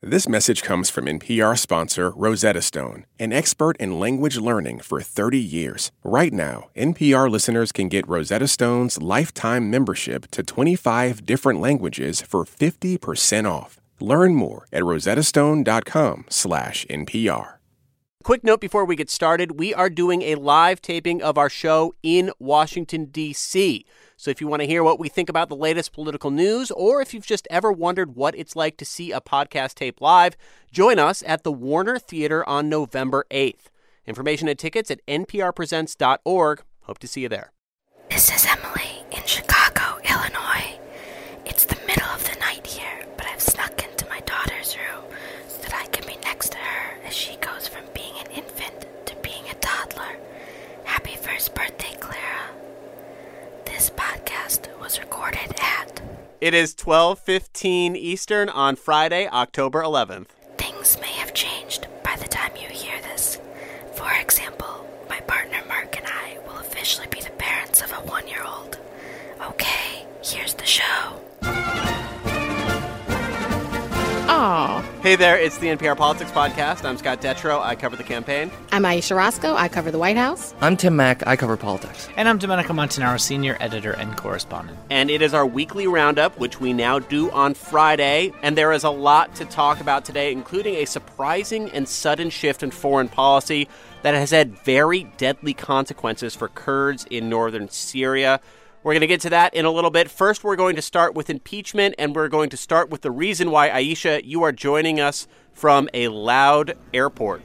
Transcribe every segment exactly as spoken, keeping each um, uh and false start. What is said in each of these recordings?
This message comes from N P R sponsor Rosetta Stone, an expert in language learning for thirty years. Right now, N P R listeners can get Rosetta Stone's lifetime membership to twenty-five different languages for fifty percent off. Learn more at rosettastone.com slash NPR. Quick note before we get started, we are doing a live taping of our show in Washington, D C So if you want to hear what we think about the latest political news, or if you've just ever wondered what it's like to see a podcast tape live, join us at the Warner Theater on November eighth. Information and tickets at n p r presents dot org. Hope to see you there. This is Emily in Chicago, Illinois. It's the middle of the night here, but I've snuck into my daughter's room so that I can be next to her as she goes from being an infant to being a toddler. Happy first birthday, Clara. This podcast was recorded at... It is twelve fifteen Eastern on Friday, October eleventh. Things may have changed by the time you hear this. For example, my partner Mark and I will officially be the parents of a one-year-old. Okay, here's the show. Aw. Hey there, it's the N P R Politics Podcast. I'm Scott Detrow. I cover the campaign. I'm Aisha Roscoe. I cover the White House. I'm Tim Mack. I cover politics. And I'm Domenico Montanaro, senior editor and correspondent. And it is our weekly roundup, which we now do on Friday. And there is a lot to talk about today, including a surprising and sudden shift in foreign policy that has had very deadly consequences for Kurds in northern Syria. We're going to get to that in a little bit. First, we're going to start with impeachment, and we're going to start with the reason why, Aisha, you are joining us from a loud airport.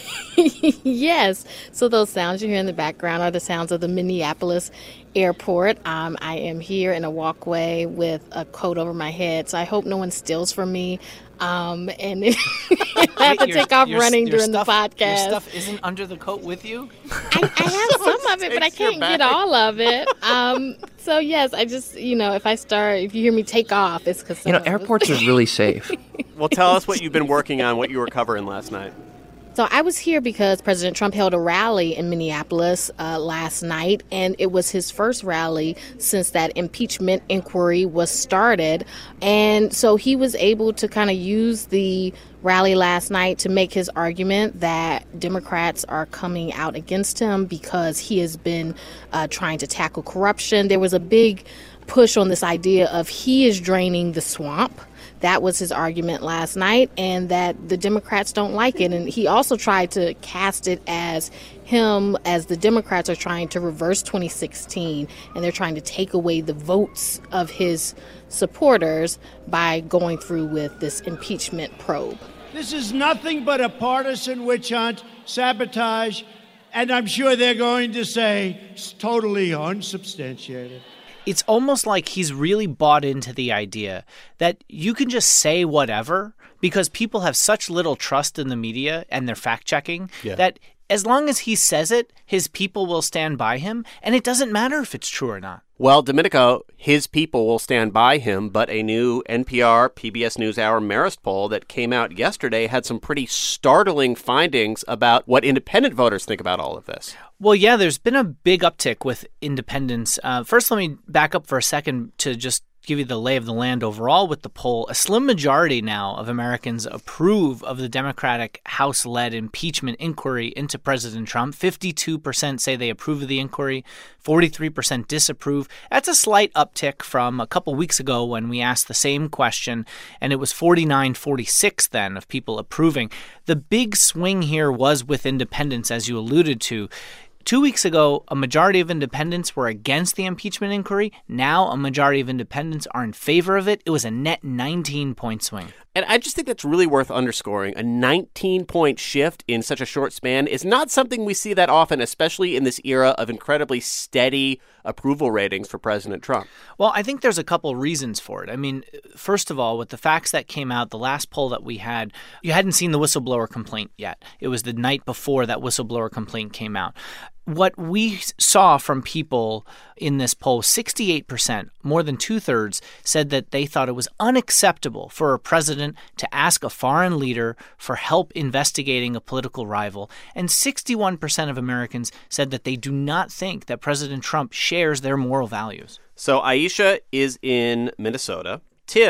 Yes. So those sounds you hear in the background are the sounds of the Minneapolis airport. Um, I am here in a walkway with a coat over my head, so I hope no one steals from me. Um, and I have to your, take off your, running your during stuff, the podcast. Your stuff isn't under the coat with you? I, I have some of it, but I can't get all of it. Um, so, yes, I just, you know, if I start, if you hear me take off, it's because... You know, airports are really safe. Well, tell us what you've been working on, what you were covering last night. So I was here because President Trump held a rally in Minneapolis uh, last night, and it was his first rally since that impeachment inquiry was started. And so he was able to kind of use the rally last night to make his argument that Democrats are coming out against him because he has been uh, trying to tackle corruption. There was a big push on this idea of he is draining the swamp. That was his argument last night, and that the Democrats don't like it. And he also tried to cast it as him, as the Democrats are trying to reverse twenty sixteen, and they're trying to take away the votes of his supporters by going through with this impeachment probe. This is nothing but a partisan witch hunt, sabotage, and I'm sure they're going to say it's totally unsubstantiated. It's almost like he's really bought into the idea that you can just say whatever because people have such little trust in the media and their fact-checking yeah. that as long as he says it, his people will stand by him, and it doesn't matter if it's true or not. Well, Domenico, his people will stand by him, but a new N P R, P B S NewsHour Marist poll that came out yesterday had some pretty startling findings about what independent voters think about all of this. Well, yeah, there's been a big uptick with independents. Uh, first, let me back up for a second to just give you the lay of the land overall with the poll. A slim majority now of Americans approve of the Democratic House-led impeachment inquiry into President Trump. fifty-two percent say they approve of the inquiry, forty-three percent disapprove. That's a slight uptick from a couple weeks ago when we asked the same question, and it was forty-nine forty-six then of people approving. The big swing here was with independents, as you alluded to. Two weeks ago, a majority of independents were against the impeachment inquiry. Now, a majority of independents are in favor of it. It was a net nineteen-point swing. And I just think that's really worth underscoring. A nineteen-point shift in such a short span is not something we see that often, especially in this era of incredibly steady approval ratings for President Trump. Well, I think there's a couple reasons for it. I mean, first of all, with the facts that came out, the last poll that we had, you hadn't seen the whistleblower complaint yet. It was the night before that whistleblower complaint came out. What we saw from people in this poll, sixty-eight percent, more than two-thirds, said that they thought it was unacceptable for a president to ask a foreign leader for help investigating a political rival. And sixty-one percent of Americans said that they do not think that President Trump shares their moral values. So Aisha is in Minnesota. Tim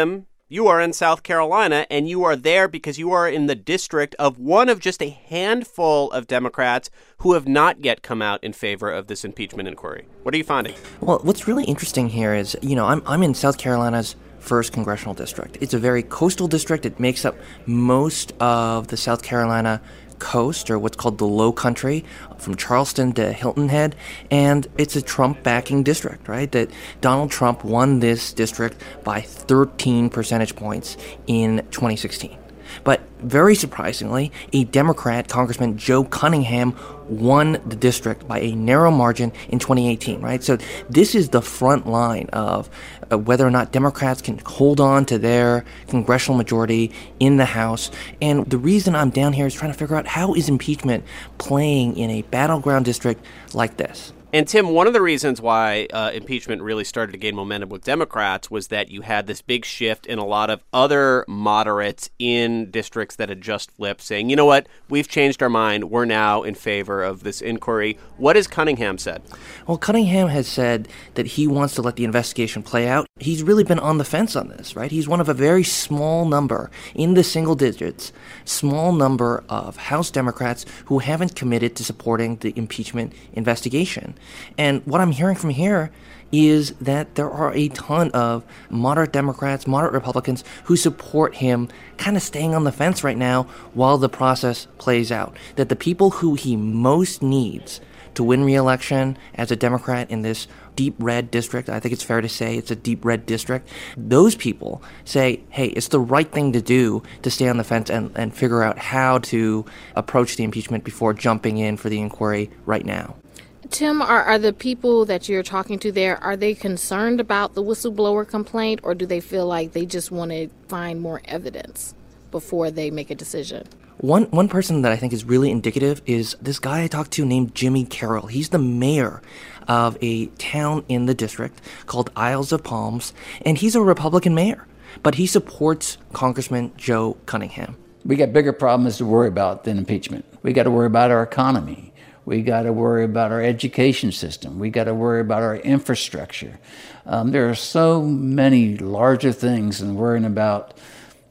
You are in South Carolina, and you are there because you are in the district of one of just a handful of Democrats who have not yet come out in favor of this impeachment inquiry. What are you finding? Well, what's really interesting here is, you know, I'm I'm in South Carolina's first congressional district. It's a very coastal district. It makes up most of the South Carolina coast, or what's called the Low Country, from Charleston to Hilton Head, and it's a Trump-backing district, right? That Donald Trump won this district by thirteen percentage points in twenty sixteen. But very surprisingly, a Democrat, Congressman Joe Cunningham, won the district by a narrow margin in twenty eighteen, right? So this is the front line of uh, whether or not Democrats can hold on to their congressional majority in the House. And the reason I'm down here is trying to figure out how is impeachment playing in a battleground district like this. And, Tim, one of the reasons why uh, impeachment really started to gain momentum with Democrats was that you had this big shift in a lot of other moderates in districts that had just flipped, saying, you know what, we've changed our mind. We're now in favor of this inquiry. What has Cunningham said? Well, Cunningham has said that he wants to let the investigation play out. He's really been on the fence on this, right? He's one of a very small number, in the single digits, small number of House Democrats who haven't committed to supporting the impeachment investigation. And what I'm hearing from here is that there are a ton of moderate Democrats, moderate Republicans who support him kind of staying on the fence right now while the process plays out. That the people who he most needs to win re-election as a Democrat in this deep red district, I think it's fair to say it's a deep red district, those people say, hey, it's the right thing to do to stay on the fence and, and figure out how to approach the impeachment before jumping in for the inquiry right now. Tim, are, are the people that you're talking to there, are they concerned about the whistleblower complaint, or do they feel like they just want to find more evidence before they make a decision? One one person that I think is really indicative is this guy I talked to named Jimmy Carroll. He's the mayor of a town in the district called Isles of Palms, and he's a Republican mayor, but he supports Congressman Joe Cunningham. We got bigger problems to worry about than impeachment. We got to worry about our economy. We got to worry about our education system. We got to worry about our infrastructure. Um, there are so many larger things than worrying about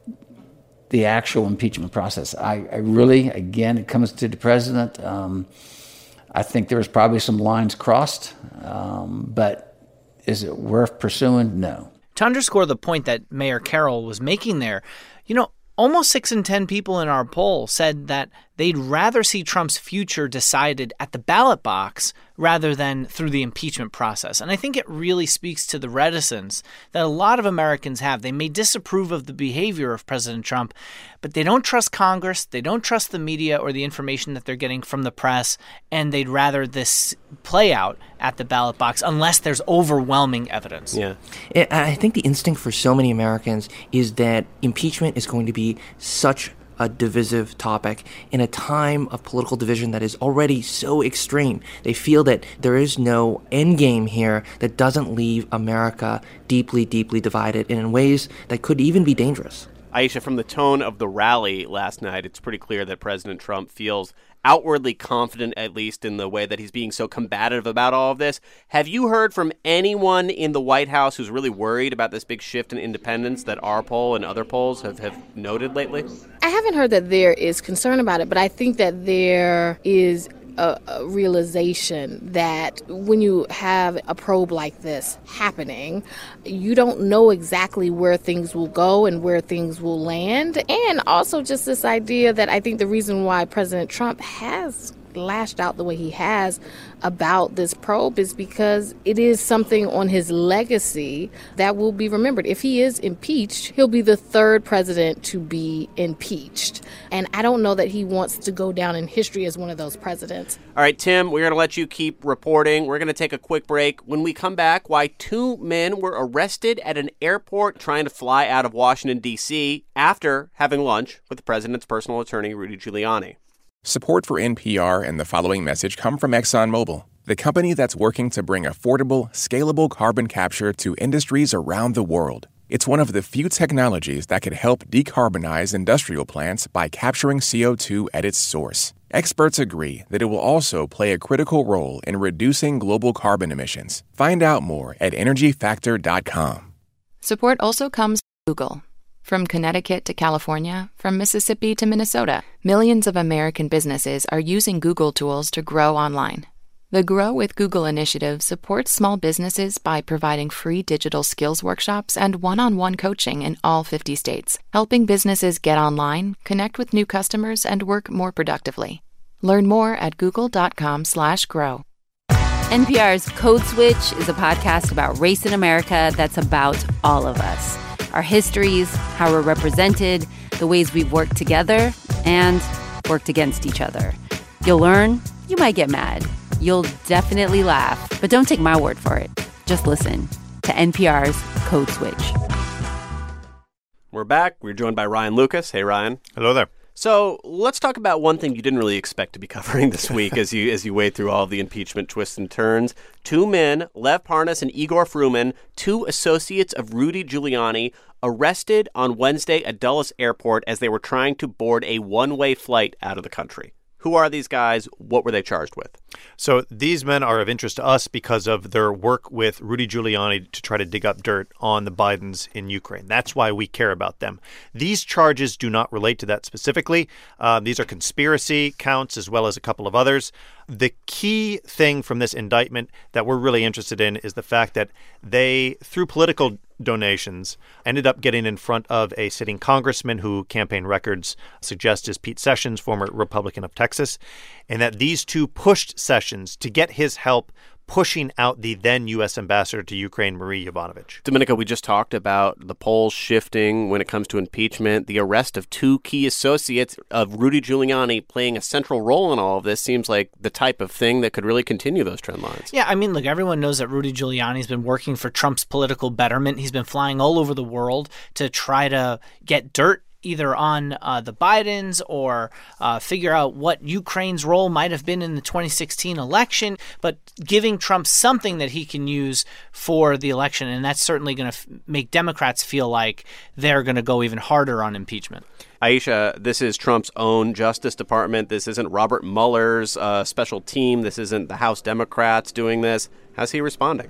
the actual impeachment process. I, I really, again, it comes to the president. Um, I think there was probably some lines crossed, um, but is it worth pursuing? No. To underscore the point that Mayor Carroll was making there, you know, almost six in ten people in our poll said that they'd rather see Trump's future decided at the ballot box rather than through the impeachment process. And I think it really speaks to the reticence that a lot of Americans have. They may disapprove of the behavior of President Trump, but they don't trust Congress, they don't trust the media or the information that they're getting from the press, and they'd rather this play out at the ballot box unless there's overwhelming evidence. Yeah. I think the instinct for so many Americans is that impeachment is going to be such a divisive topic in a time of political division that is already so extreme. They feel that there is no end game here that doesn't leave America deeply, deeply divided and in ways that could even be dangerous. Aisha, from the tone of the rally last night, it's pretty clear that President Trump feels outwardly confident, at least in the way that he's being so combative about all of this. Have you heard from anyone in the White House who's really worried about this big shift in independence that our poll and other polls have, have noted lately? I haven't heard that there is concern about it, but I think that there is A, a realization that when you have a probe like this happening, you don't know exactly where things will go and where things will land. And also just this idea that I think the reason why President Trump has lashed out the way he has about this probe is because it is something on his legacy that will be remembered. If he is impeached, he'll be the third president to be impeached. And I don't know that he wants to go down in history as one of those presidents. All right, Tim, we're going to let you keep reporting. We're going to take a quick break. When we come back, why two men were arrested at an airport trying to fly out of Washington, D C after having lunch with the president's personal attorney, Rudy Giuliani. Support for N P R and the following message come from ExxonMobil, the company that's working to bring affordable, scalable carbon capture to industries around the world. It's one of the few technologies that could help decarbonize industrial plants by capturing C O two at its source. Experts agree that it will also play a critical role in reducing global carbon emissions. Find out more at energy factor dot com. Support also comes from Google. From Connecticut to California, from Mississippi to Minnesota, millions of American businesses are using Google tools to grow online. The Grow with Google initiative supports small businesses by providing free digital skills workshops and one-on-one coaching in all fifty states, helping businesses get online, connect with new customers, and work more productively. Learn more at google.com slash grow. N P R's Code Switch is a podcast about race in America that's about all of us. Our histories, how we're represented, the ways we've worked together and worked against each other. You'll learn, you might get mad. You'll definitely laugh, but don't take my word for it. Just listen to N P R's Code Switch. We're back. We're joined by Ryan Lucas. Hey, Ryan. Hello there. So let's talk about one thing you didn't really expect to be covering this week as you as you wade through all of the impeachment twists and turns. Two men, Lev Parnas and Igor Fruman, two associates of Rudy Giuliani, arrested on Wednesday at Dulles Airport as they were trying to board a one-way flight out of the country. Who are these guys? What were they charged with? So these men are of interest to us because of their work with Rudy Giuliani to try to dig up dirt on the Bidens in Ukraine. That's why we care about them. These charges do not relate to that specifically. Uh, these are conspiracy counts as well as a couple of others. The key thing from this indictment that we're really interested in is the fact that they, through political donations, ended up getting in front of a sitting congressman who campaign records suggest is Pete Sessions, former Republican of Texas, and that these two pushed Sessions to get his help pushing out the then U S ambassador to Ukraine, Marie Yovanovitch. Domenico, we just talked about the polls shifting when it comes to impeachment. The arrest of two key associates of Rudy Giuliani playing a central role in all of this seems like the type of thing that could really continue those trend lines. Yeah, I mean, look, everyone knows that Rudy Giuliani's been working for Trump's political betterment. He's been flying all over the world to try to get dirt either on uh, the Bidens or uh, figure out what Ukraine's role might have been in the twenty sixteen election, but giving Trump something that he can use for the election. And that's certainly going to f- make Democrats feel like they're going to go even harder on impeachment. Aisha, this is Trump's own Justice Department. This isn't Robert Mueller's uh, special team. This isn't the House Democrats doing this. How's he responding?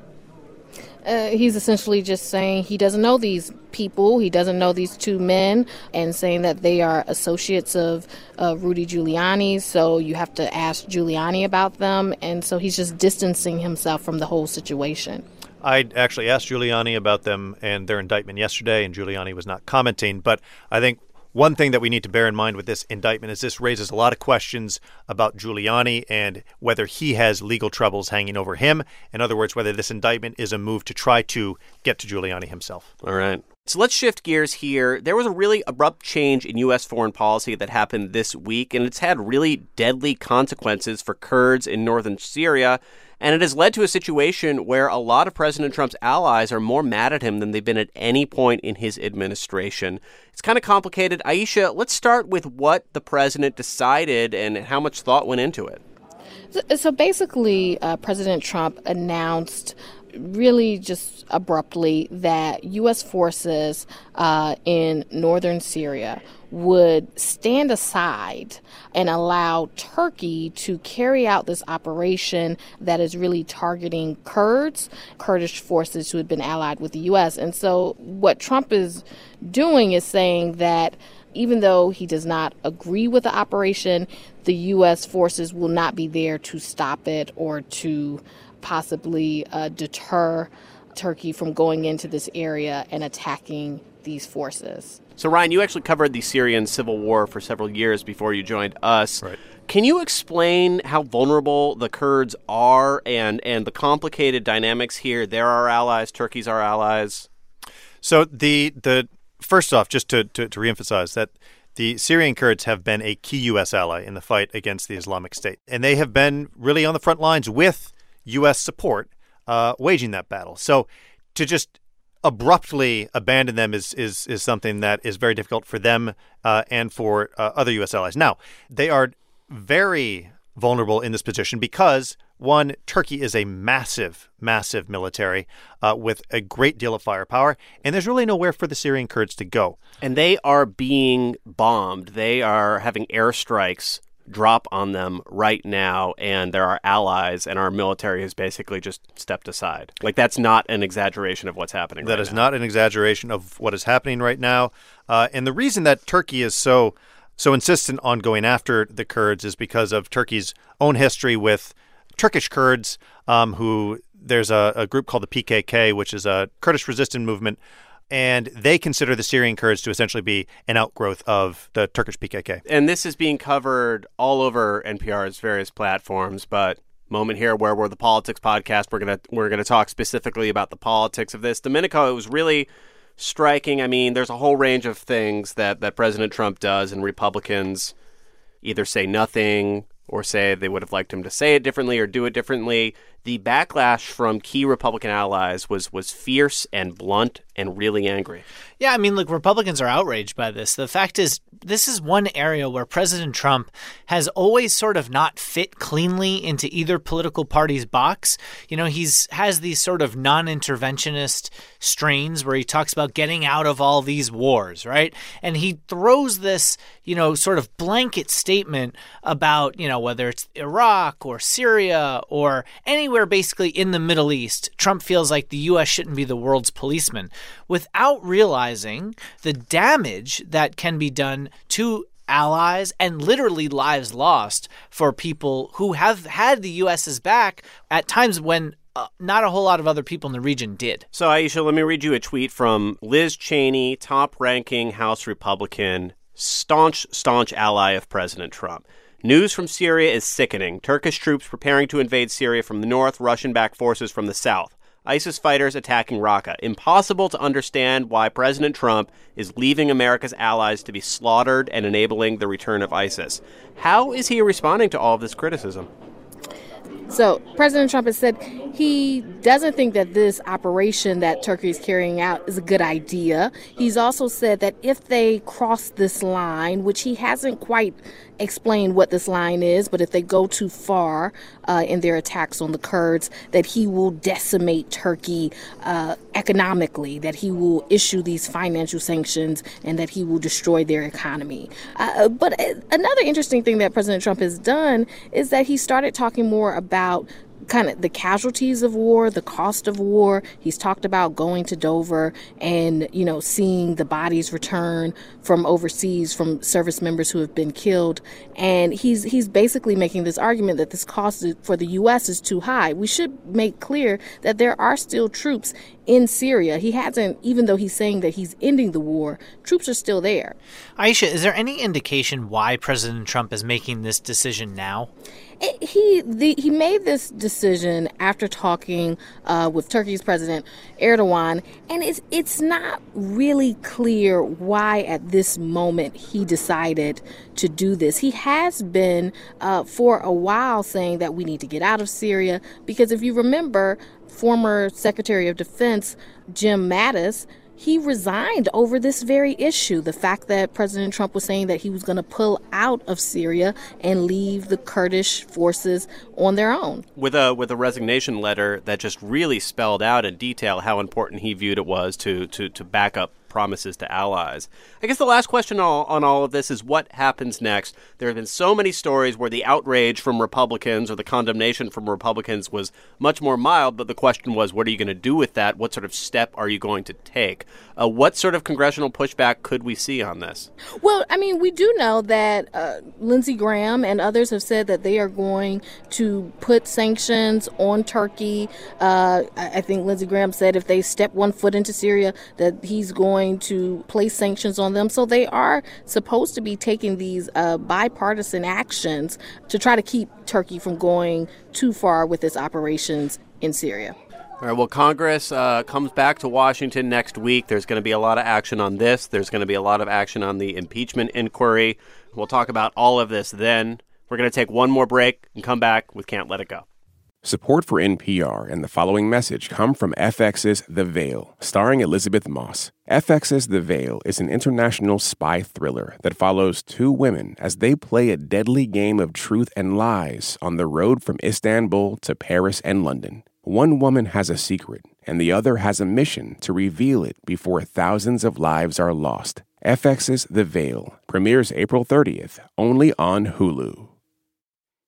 Uh, he's essentially just saying he doesn't know these people. He doesn't know these two men, and saying that they are associates of uh, Rudy Giuliani. So you have to ask Giuliani about them. And so he's just distancing himself from the whole situation. I actually asked Giuliani about them and their indictment yesterday, and Giuliani was not commenting. But I think one thing that we need to bear in mind with this indictment is this raises a lot of questions about Giuliani and whether he has legal troubles hanging over him. In other words, whether this indictment is a move to try to get to Giuliani himself. All right. So let's shift gears here. There was a really abrupt change in U S foreign policy that happened this week, and it's had really deadly consequences for Kurds in northern Syria. And it has led to a situation where a lot of President Trump's allies are more mad at him than they've been at any point in his administration. It's kind of complicated. Aisha, let's start with what the president decided and how much thought went into it. So, so basically, uh, President Trump announced really just abruptly that U S forces uh, in northern Syria would stand aside and allow Turkey to carry out this operation that is really targeting Kurds, Kurdish forces who had been allied with the U S. And so what Trump is doing is saying that even though he does not agree with the operation, the U S forces will not be there to stop it or to possibly uh, deter Turkey from going into this area and attacking these forces. So, Ryan, you actually covered the Syrian civil war for several years before you joined us. Right. Can you explain how vulnerable the Kurds are and, and the complicated dynamics here? They're our allies, Turkey's our allies. So the the first off, just to, to, to reemphasize that the Syrian Kurds have been a key U S ally in the fight against the Islamic State. And they have been really on the front lines with U S support uh, waging that battle. So to just abruptly abandon them is is is something that is very difficult for them uh, and for uh, other U S allies. Now, they are very vulnerable in this position because, one, Turkey is a massive, massive military uh, with a great deal of firepower, and there's really nowhere for the Syrian Kurds to go. And they are being bombed. They are having airstrikes drop on them right now, and they're our allies, and our military has basically just stepped aside. Like, that's not an exaggeration of what's happening right now. That is not an exaggeration of what is happening right now. Uh, and the reason that Turkey is so so insistent on going after the Kurds is because of Turkey's own history with Turkish Kurds, um, who there's a, a group called the P K K, which is a Kurdish resistance movement, and they consider the Syrian Kurds to essentially be an outgrowth of the Turkish P K K. And this is being covered all over N P R's various platforms, but moment here where we're the Politics Podcast, we're gonna we're gonna talk specifically about the politics of this. Domenico, it was really striking. I mean, there's a whole range of things that, that President Trump does, and Republicans either say nothing or say they would have liked him to say it differently or do it differently. The backlash from key Republican allies was was fierce and blunt and really angry. Yeah, I mean, look, Republicans are outraged by this. The fact is, this is one area where President Trump has always sort of not fit cleanly into either political party's box. You know, he's has these sort of non-interventionist strains where he talks about getting out of all these wars, right? And he throws this, you know, sort of blanket statement about, you know, whether it's Iraq or Syria or anywhere basically in the Middle East, Trump feels like the U S shouldn't be the world's policeman, without realizing the damage that can be done to allies and literally lives lost for people who have had the U S's back at times when uh, not a whole lot of other people in the region did. So, Aisha, let me read you a tweet from Liz Cheney, top-ranking House Republican, staunch, staunch ally of President Trump. News from Syria is sickening. Turkish troops preparing to invade Syria from the north, Russian-backed forces from the south. ISIS fighters attacking Raqqa. Impossible to understand why President Trump is leaving America's allies to be slaughtered and enabling the return of ISIS. How is he responding to all of this criticism? So President Trump has said he doesn't think that this operation that Turkey is carrying out is a good idea. He's also said that if they cross this line, which he hasn't quite explained what this line is, but if they go too far uh, in their attacks on the Kurds, that he will decimate Turkey uh, economically, that he will issue these financial sanctions, and that he will destroy their economy. Uh, but another interesting thing that President Trump has done is that he started talking more about kind of the casualties of war, the cost of war. He's talked about going to Dover and, you know, seeing the bodies return from overseas from service members who have been killed. And he's he's basically making this argument that this cost for the U S is too high. We should make clear that there are still troops in Syria. He hasn't, even though he's saying that he's ending the war, troops are still there. Aisha, is there any indication why President Trump is making this decision now? It, he the, he made this decision after talking uh, with Turkey's President Erdogan, and it's it's not really clear why at this moment he decided to do this. He has been uh, for a while saying that we need to get out of Syria, because if you remember, former Secretary of Defense Jim Mattis, he resigned over this very issue, the fact that President Trump was saying that he was going to pull out of Syria and leave the Kurdish forces on their own. With a with a resignation letter that just really spelled out in detail how important he viewed it was to to, to back up promises to allies. I guess the last question on, on all of this is what happens next. There have been so many stories where the outrage from Republicans or the condemnation from Republicans was much more mild, but the question was, what are you going to do with that? What sort of step are you going to take? Uh, what sort of congressional pushback could we see on this? Well, I mean, we do know that uh, Lindsey Graham and others have said that they are going to put sanctions on Turkey. Uh, I think Lindsey Graham said if they step one foot into Syria, that he's going to place sanctions on them. So they are supposed to be taking these uh, bipartisan actions to try to keep Turkey from going too far with its operations in Syria. All right, well, Congress uh, comes back to Washington next week. There's going to be a lot of action on this. There's going to be a lot of action on the impeachment inquiry. We'll talk about all of this then. We're going to take one more break and come back with Can't Let It Go. Support for N P R and the following message come from F X's The Veil, starring Elizabeth Moss. F X's The Veil is an international spy thriller that follows two women as they play a deadly game of truth and lies on the road from Istanbul to Paris and London. One woman has a secret, and the other has a mission to reveal it before thousands of lives are lost. F X's The Veil premieres April thirtieth, only on Hulu.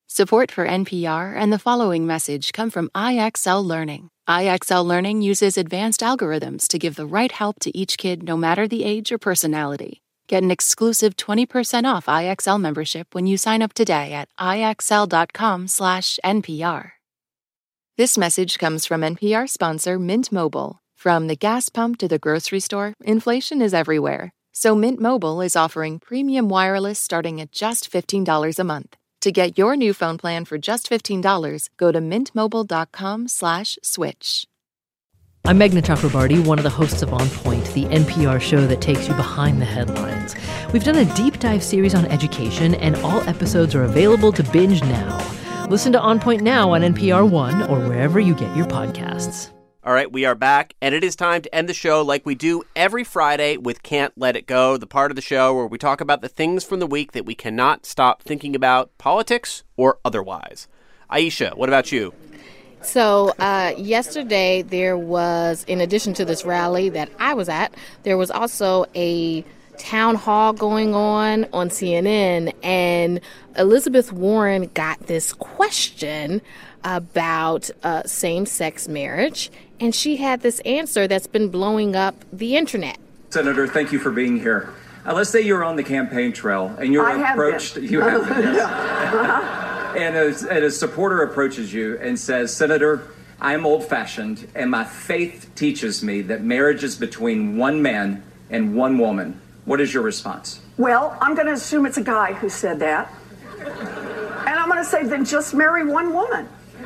Support for N P R and the following message come from I X L Learning. I X L Learning uses advanced algorithms to give the right help to each kid no matter the age or personality. Get an exclusive twenty percent off I X L membership when you sign up today at ixl.com slash NPR. This message comes from N P R sponsor Mint Mobile. From the gas pump to the grocery store, inflation is everywhere. So Mint Mobile is offering premium wireless starting at just fifteen dollars a month. To get your new phone plan for just fifteen dollars, go to mintmobile.com slash switch. I'm Meghna Chakrabarty, one of the hosts of On Point, the N P R show that takes you behind the headlines. We've done a deep dive series on education, and all episodes are available to binge now. Listen to On Point now on N P R One or wherever you get your podcasts. All right, we are back, and it is time to end the show like we do every Friday with Can't Let It Go, the part of the show where we talk about the things from the week that we cannot stop thinking about, politics or otherwise. Aisha, what about you? So uh, yesterday there was, in addition to this rally that I was at, there was also a town hall going on on C N N, and Elizabeth Warren got this question about uh, same-sex marriage, and she had this answer that's been blowing up the internet. Senator, thank you for being here. Uh, let's say you're on the campaign trail and you're I approached. Have you have been, yes. uh-huh. and, a, and a supporter approaches you and says, Senator, I am old-fashioned, and my faith teaches me that marriage is between one man and one woman. What is your response? Well, I'm going to assume it's a guy who said that. And I'm going to say, then just marry one woman.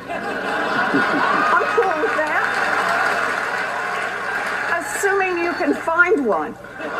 I'm cool with that. Assuming you can find one.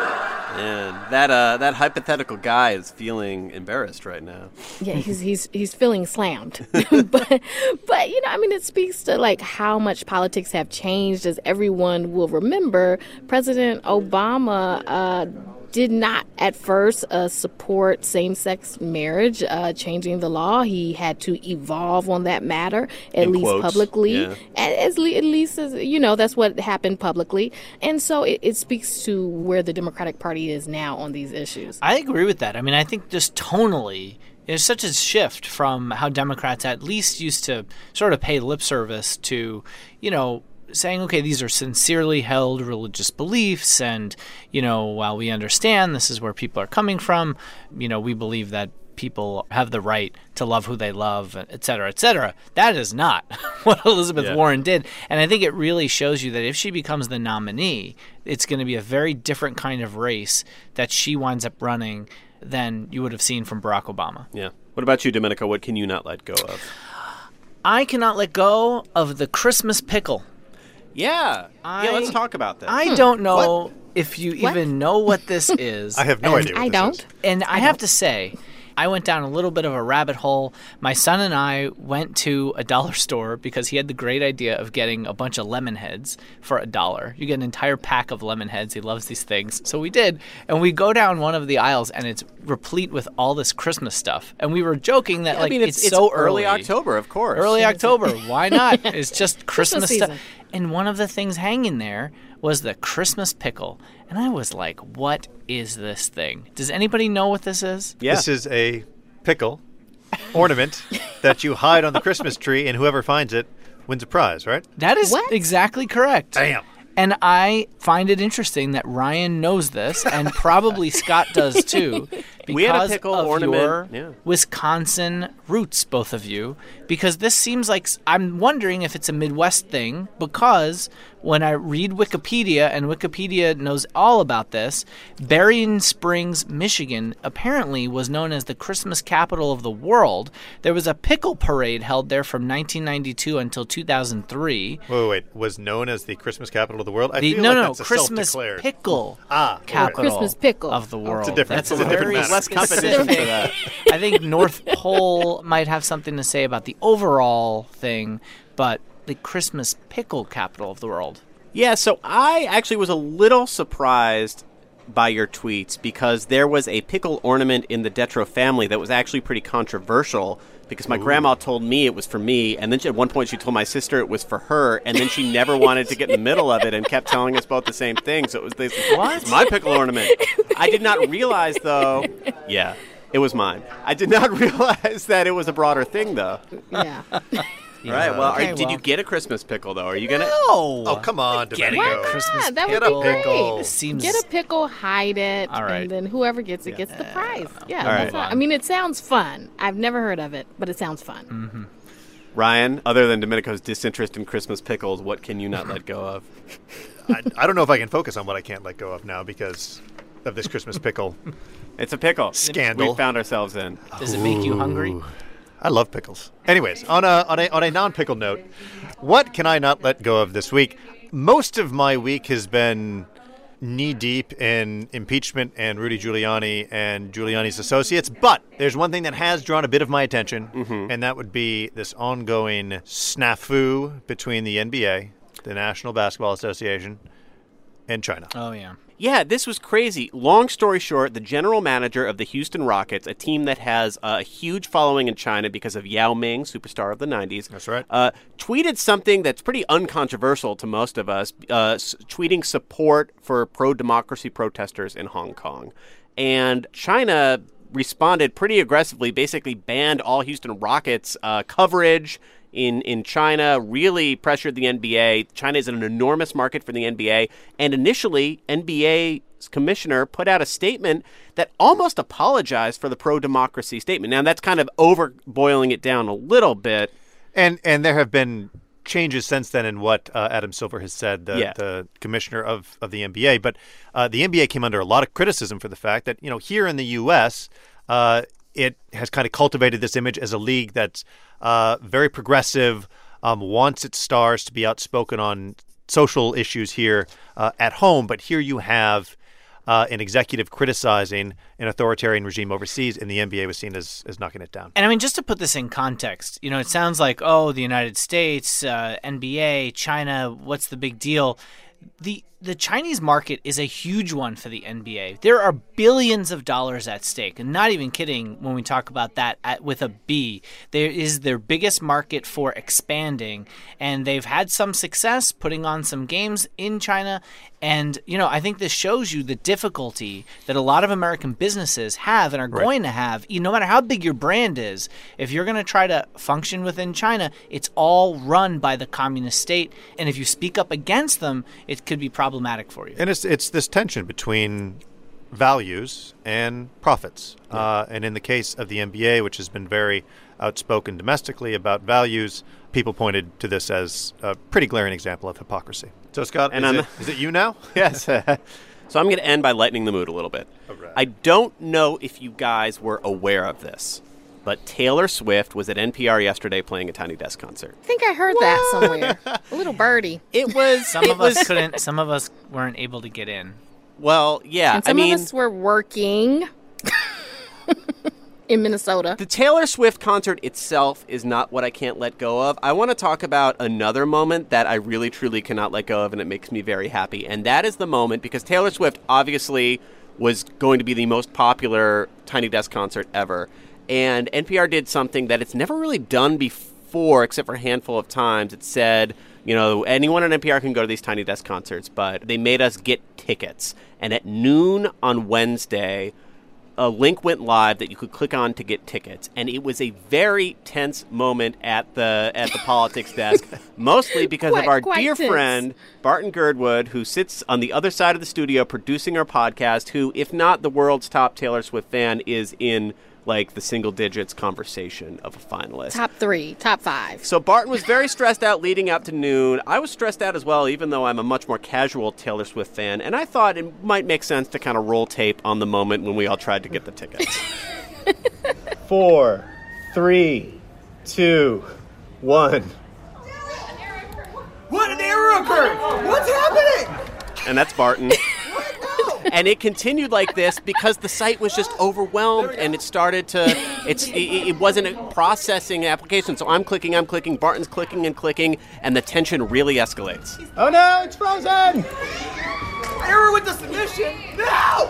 And that uh, that hypothetical guy is feeling embarrassed right now. Yeah, he's he's he's feeling slammed. but but you know, I mean, it speaks to like how much politics have changed. As everyone will remember, President Obama uh, did not at first uh, support same-sex marriage, uh, changing the law. He had to evolve on that matter, at In least quotes, publicly. yeah. And as le- at least, as, you know, that's what happened publicly. And so it, it speaks to where the Democratic Party is now on these issues. I agree with that. I mean, I think just tonally, there's such a shift from how Democrats at least used to sort of pay lip service to, you know, saying, okay, these are sincerely held religious beliefs, and, you know, while we understand this is where people are coming from, you know, we believe that people have the right to love who they love, et cetera, et cetera. That is not what Elizabeth Yeah. Warren did. And I think it really shows you that if she becomes the nominee, it's going to be a very different kind of race that she winds up running than you would have seen from Barack Obama. Yeah. What about you, Domenico? What can you not let go of? I cannot let go of the Christmas pickle. Yeah. I, yeah, let's talk about that. I don't know What? if you What? even know what this is. I have no And idea what I this don't. is. And I, have to say, I went down a little bit of a rabbit hole. My son and I went to a dollar store because he had the great idea of getting a bunch of lemon heads for a dollar. You get an entire pack of lemon heads. He loves these things. So we did. And we go down one of the aisles, and it's replete with all this Christmas stuff. And we were joking that, Yeah, like, I mean, it's, it's, so early early. October, of course. Early October. Why not? It's just Christmas, Christmas stuff. season. And one of the things hanging there was the Christmas pickle. And I was like, what is this thing? Does anybody know what this is? Yeah. This is a pickle ornament that you hide on the Christmas tree, and whoever finds it wins a prize, right? That is What? exactly correct. Damn. And I find it interesting that Ryan knows this, and probably Scott does too, because We had a pickle of ornament, your yeah. Wisconsin roots, both of you. Because this seems like, I'm wondering if it's a Midwest thing, because when I read Wikipedia, and Wikipedia knows all about this, Berrien Springs, Michigan, apparently was known as the Christmas capital of the world. There was a pickle parade held there from nineteen ninety-two until two thousand three. Wait, wait, wait. Was known as the Christmas capital of the world? I The, feel no, like no, that's a Christmas self-declared. pickle Ah, capital Christmas pickle. of the world. It's a different- That's it's a different very matter. Less competition for that. I think North Pole might have something to say about the overall thing, but the Christmas pickle capital of the world. Yeah, so I actually was a little surprised by your tweets because there was a pickle ornament in the Detro family that was actually pretty controversial because my Ooh. grandma told me it was for me, and then she, at one point she told my sister it was for her, and then she never wanted to get in the middle of it and kept telling us both the same thing. So it was this, What? it's my pickle ornament. I did not realize, though. Yeah. It was mine. I did not realize that it was a broader thing, though. Yeah. All right. Well, Okay, are, did well. you get a Christmas pickle, though? Are you gonna? No. Oh, come on, Getting Domenico. a Christmas Yeah, that would pickle. be great. Pickle. Seems Get a pickle, hide it, All right. and then whoever gets it gets the prize. Yeah, All that's right. not, I mean, it sounds fun. I've never heard of it, but it sounds fun. Mm-hmm. Ryan, other than Domenico's disinterest in Christmas pickles, what can you not let go of? I, I don't know if I can focus on what I can't let go of now because of this Christmas pickle It's a pickle. scandal. We found ourselves in. Does it make you hungry? I love pickles. Anyways, on a on a on a non-pickle note, what can I not let go of this week? Most of my week has been knee-deep in impeachment and Rudy Giuliani and Giuliani's associates, but there's one thing that has drawn a bit of my attention, Mm-hmm. and that would be this ongoing snafu between the N B A, the National Basketball Association, and China. Oh, yeah. Yeah, this was crazy. Long story short, the general manager of the Houston Rockets, a team that has a huge following in China because of Yao Ming, superstar of the nineties. That's right. Uh, tweeted something that's pretty uncontroversial to most of us, uh, s- tweeting support for pro-democracy protesters in Hong Kong. And China responded pretty aggressively, basically banned all Houston Rockets uh, coverage in, in China, really pressured the N B A. China is an enormous market for the N B A. And initially, N B A's commissioner put out a statement that almost apologized for the pro-democracy statement. Now, that's kind of over boiling it down a little bit. And and there have been changes since then in what uh, Adam Silver has said, the, Yeah. the commissioner of, of the N B A. But uh, the N B A came under a lot of criticism for the fact that, you know, here in the U S, uh, it has kind of cultivated this image as a league that's uh, very progressive, um, wants its stars to be outspoken on social issues here uh, at home. But here you have uh, an executive criticizing an authoritarian regime overseas, and the N B A was seen as, as knocking it down. And I mean, just to put this in context, you know, it sounds like, oh, the United States, uh, N B A, China, what's the big deal? The the Chinese market is a huge one for the N B A. There are billions of dollars at stake, and not even kidding when we talk about that at, with a B. There is their biggest market for expanding, and they've had some success putting on some games in China. And, you know, I think this shows you the difficulty that a lot of American businesses have and are Right. going to have. You, no matter how big your brand is, if you're going to try to function within China, it's all run by the communist state. And if you speak up against them, it could be problematic for you. And it's it's this tension between values and profits. Uh, and in the case of the N B A, which has been very outspoken domestically about values, people pointed to this as a pretty glaring example of hypocrisy. So, Scott, And is, I'm- it, is it you now? Yes. So I'm going to end by lightening the mood a little bit. right. I don't know if you guys were aware of this, but Taylor Swift was at N P R yesterday playing a Tiny Desk concert. I think I heard that somewhere. A little birdie. It was Some it of us was- couldn't. Some of us weren't able to get in. Well, yeah. And some I mean, of us were working in Minnesota. the Taylor Swift concert itself is not what I can't let go of. I want to talk about another moment that I really, truly cannot let go of, and it makes me very happy. And that is the moment, because Taylor Swift obviously was going to be the most popular Tiny Desk concert ever. And N P R did something that it's never really done before, except for a handful of times. It said, you know, anyone at N P R can go to these Tiny Desk concerts, but they made us get tickets. And at noon on Wednesday, a link went live that you could click on to get tickets, and it was a very tense moment at the at the politics desk, mostly because Quite- of our quite dear tense. friend Barton Girdwood, who sits on the other side of the studio producing our podcast, who, if not the world's top Taylor Swift fan, is in like the single digits conversation of a finalist. Top three, top five. So Barton was very stressed out leading up to noon. I was stressed out as well, even though I'm a much more casual Taylor Swift fan. And I thought it might make sense to kind of roll tape on the moment when we all tried to get the tickets. Four, three, two, one. What an error occurred! What's happening? And that's Barton. And it continued like this because the site was just overwhelmed, and it started to, it's, it, it wasn't a processing application. So I'm clicking, I'm clicking, Barton's clicking and clicking, and the tension really escalates. Oh no, it's frozen! Error with the submission! No!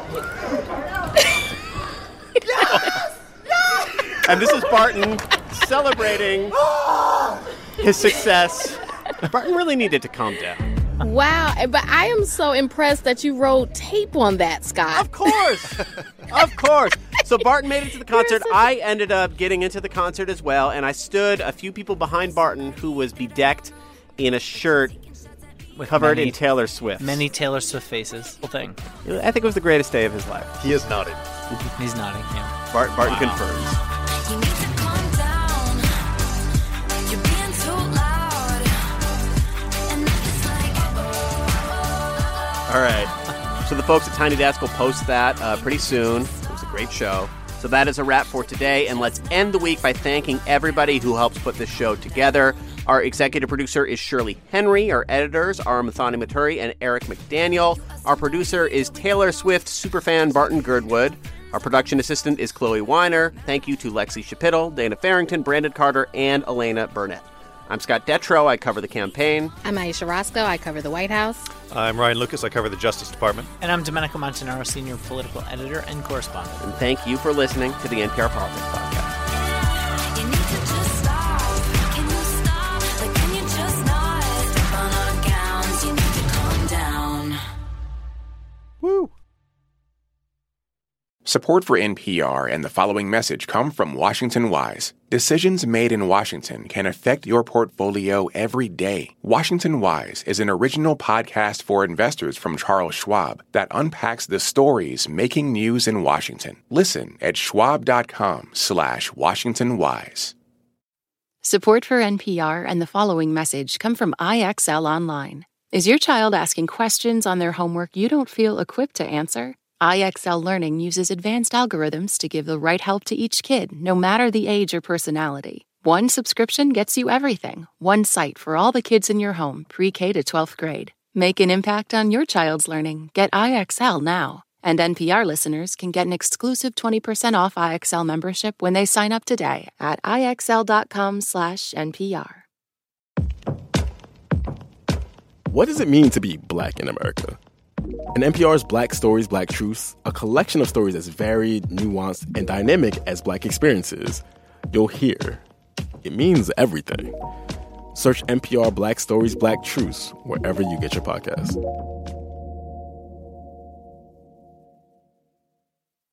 And this is Barton celebrating his success. Barton really needed to calm down. Wow, but I am so impressed that you wrote tape on that, Scott. Of course. Of course. So Barton made it to the concert. I ended up getting into the concert as well, and I stood a few people behind Barton, who was bedecked in a shirt With covered many, in Taylor Swift. Many Taylor Swift faces. Whole thing. I think it was the greatest day of his life. He is nodding. He's nodding, yeah. Bart, Barton Wow. confirms. You need to calm down. You're being too loud. And it's like, All right. So the folks at Tiny Desk will post that uh, pretty soon. It was a great show. So that is a wrap for today. And let's end the week by thanking everybody who helps put this show together. Our executive producer is Shirley Henry. Our editors are Mathani Maturi and Eric McDaniel. Our producer is Taylor Swift superfan Barton Girdwood. Our production assistant is Chloe Weiner. Thank you to Lexi Shapittle, Dana Farrington, Brandon Carter, and Elena Burnett. I'm Scott Detrow. I cover the campaign. I'm Aisha Roscoe. I cover the White House. I'm Ryan Lucas. I cover the Justice Department. And I'm Domenico Montanaro, senior political editor and correspondent. And thank you for listening to the N P R Politics Podcast. you need to just stop. Can you stop? Like, can you just not step on our gowns? You need to calm down. Woo. Support for N P R and the following message come from Washington Wise. Decisions made in Washington can affect your portfolio every day. Washington Wise is an original podcast for investors from Charles Schwab that unpacks the stories making news in Washington. Listen at schwab.com slash Washington Wise. Support for N P R and the following message come from I X L Online. Is your child asking questions on their homework you don't feel equipped to answer? I X L Learning uses advanced algorithms to give the right help to each kid, no matter the age or personality. One subscription gets you everything. One site for all the kids in your home, pre-K to twelfth grade. Make an impact on your child's learning. Get I X L now. And N P R listeners can get an exclusive twenty percent off I X L membership when they sign up today at IXL.com slash NPR. What does it mean to be Black in America? In N P R's Black Stories, Black Truths, a collection of stories as varied, nuanced, and dynamic as Black experiences, you'll hear it means everything. Search N P R Black Stories, Black Truths wherever you get your podcasts.